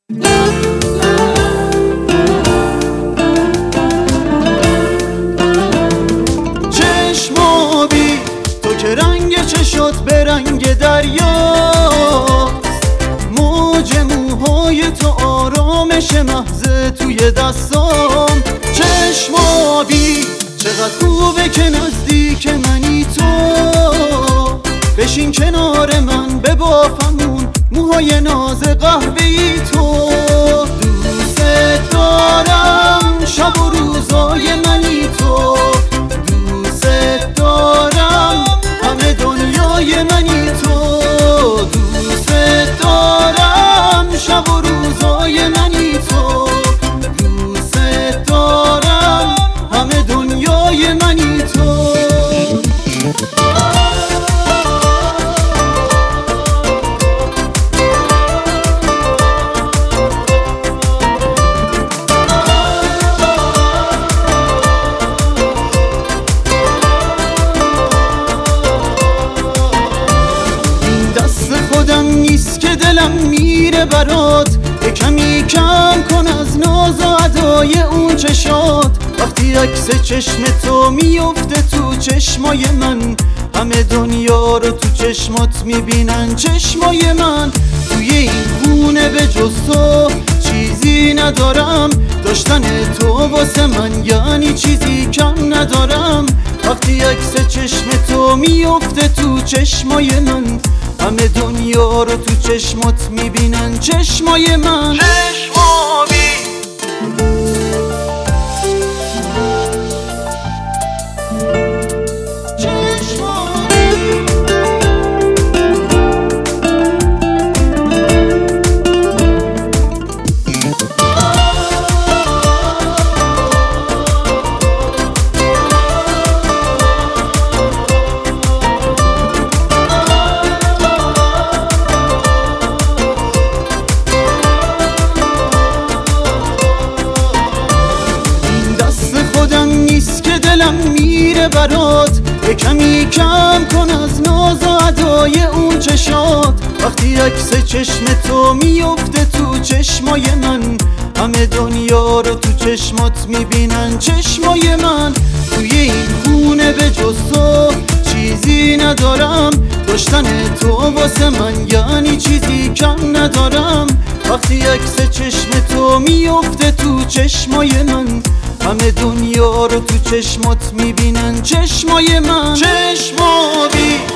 چشمابی تو که رنگ چشات به رنگ دریا، موج موهای تو آرامش محض توی دستام. چشمابی چقدر خوبه که نزدیک منی تو، بشین کنار من ببافمون موهای ناز قهوه‌ای تو. دوست دارم شب و روزای منی تو، دوست دارم همه دنیای منی تو. دوست دارم شب و روزای منی تو، دوست دارم همه دنیای منی تو. خودم نیست که دلم میره برات، کمی کم کن از ناز و ادای اون چشات. وقتی عکس چشم تو میفته تو چشمای من، همه دنیا رو تو چشمات میبینن چشمای من. توی این خونه به جز تو چیزی ندارم، داشتن تو واسه من یعنی چیزی کم ندارم. وقتی عکس چشم تو میفته تو چشمای من، همه دنیا رو تو چشمات میبینن چشمای من. چشمابی نیست که دلم میره برات، کمی کم کن از ناز و ادای اون چشات. وقتی عکس چشم تو میفته تو چشمای من، همه دنیا رو تو چشمات میبینن چشمای من. توی این خونه به جز تو چیزی ندارم، داشتن تو واسه من یعنی چیزی کم ندارم. وقتی عکس چشم تو میفته تو چشمای من، همه دنیا رو تو چشمات میبینن چشمای من. چشمابی